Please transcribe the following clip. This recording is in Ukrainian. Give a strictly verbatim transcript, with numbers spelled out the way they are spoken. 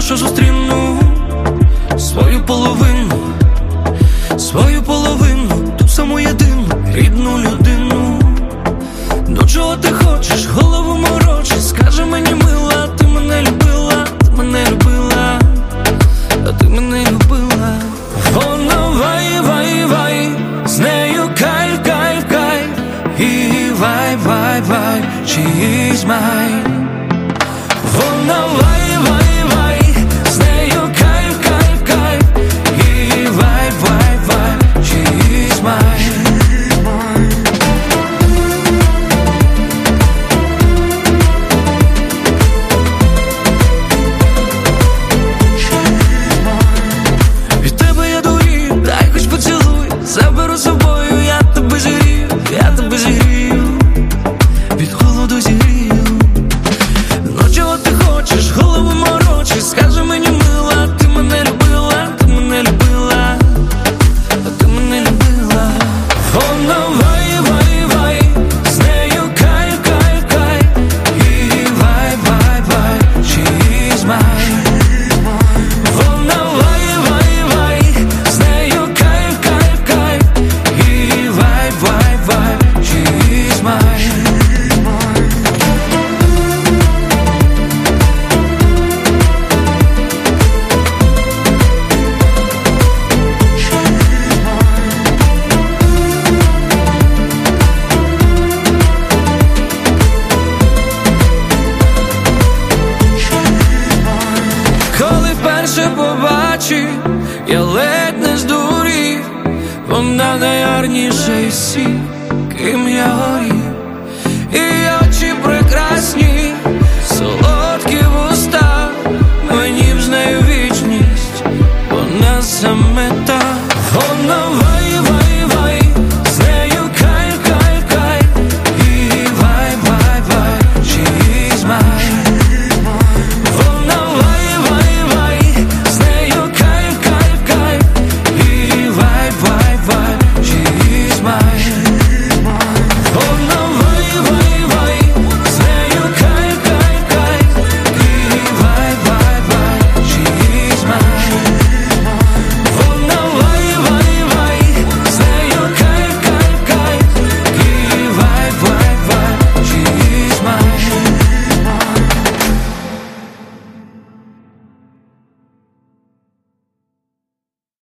що зустріну свою половину, свою половину, ту саму єдину рідну людину. Ну чого ти хочеш, голову морочиш? Скажи мені, мила, ти мене любила, ти мене любила, а ти мене любила. Вона вай, вай, вай, з нею кайф, кайф, кайф, і вай, вай, вай, she's mine. Вона вай, вай, вай, з нею кайф, кайф, кайф, і вай, вай, вай, she's mine. Від тебе я дурію, дай хоч поцілуй, заберу з собою, я тебе зігрію, я тебе зігрію, від холоду зігрію. Ну чого ти хочеш, голову морочиш? Скажи мені, мила, ти мене любила, ти мене любила, а ти мене любила. Вона вай, вай, вай, з нею кайф, кайф, кайф, і вай, вай, вай, she's mine. Вона вай, вай, вай, з нею кайф, кайф, кайф, і вай, вай, вай, she's mine. Коли вперше побачив, я ледь не здурів. Вона найгарніша із всіх, ким я горів. І очі прекрасні, солодкі вуста, мені б з нею вічність, вона саме та. Вона